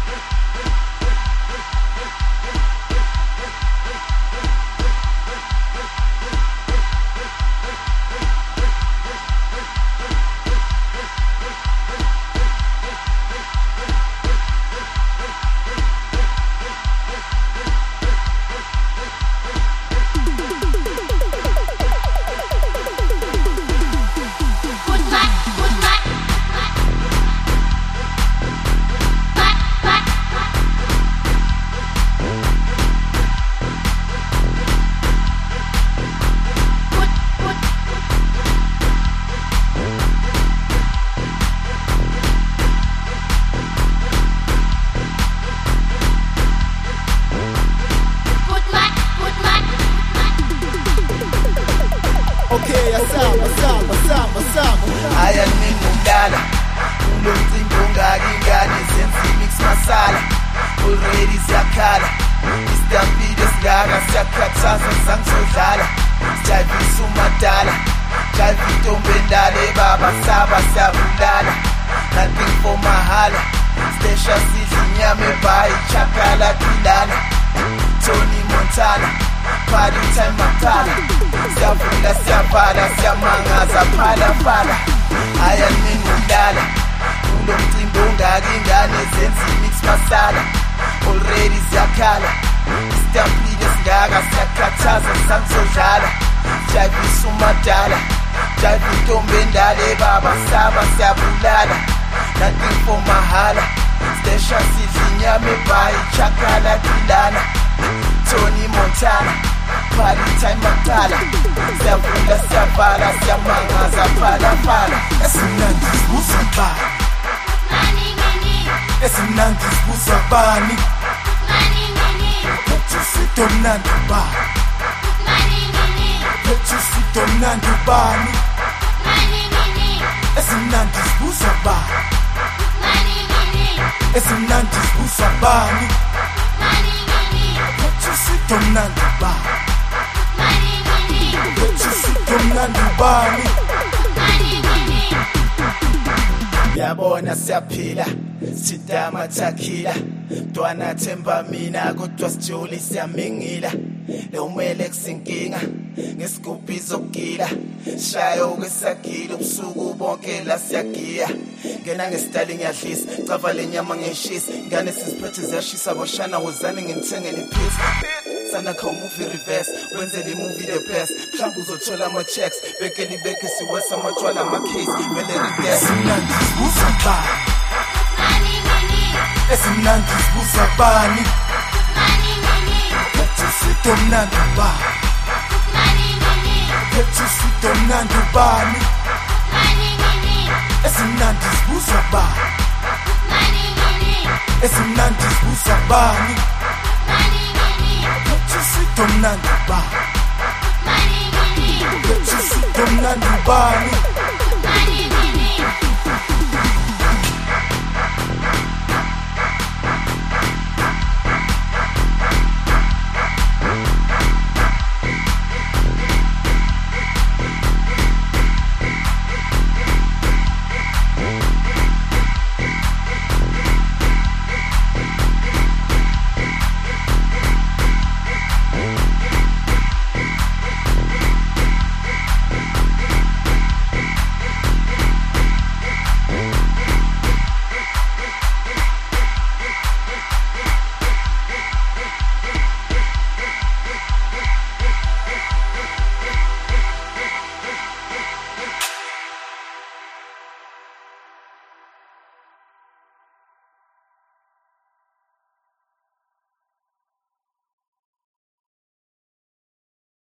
Okay, asama. Aya ngingumdala kulo mcimbi ongaka ingane zenza mix masala already siyakhala istampede singaka siyakhathaza sangizodlala sijayivisa umadala jayiva intombi endala ebaba saba siyabulala nothing for mahala stesha sidla inyama ebhayi chakala twilana Tony Montana party time makhala siyavula siyabhala siyamangaza phala aya ngingumdala kulo mcimbi ongaka ingane zenza mix masala already siyakhala istampede singaka siyakhathaza sangizodlala sijayivisa umadala jayiva intombi endala ebaba saba siyabulala nothing for mahala stesha sidla inyama ebhayi chakala twilana Tony Montana party time makhala siyavula siyabhala siyamangaza phala Esimnandi sibusa bani Esimnandi sibusa bani Phethu sito mnandi bani Phethu sito mnandi bani Esimnandi sibusa bani Esimnandi sibusa bani Phethu sito mnandi bani Phethu sito mnandi bani Yabona siyaphila sidama takhila Mntwana themba mina kodwa sijoli siyamingila Lewumele kusinkinga ngesigubhi zokugila Shayo kwesagila ubusuku bonke la siyagiya Ngena ngesitali ngiyadlisa cava lenyama ngiyishisa Ngane siziphethe ziyashisa boshana wozani ngimthengele iphisi Sana kha movie reverse wenzele imovie the best mhlawumbe uzothola ama checks bekeli beke siwesa amatshwala ama case vele regress Esimnandi sibusa bani Esimnandi sibusa bani Phethu sito mnandi bani Phethu sito mnandi bani Esimnandi sibusa bani Esimnandi sibusa bani Phethu sito mnandi bani Phethu sito mnandi bani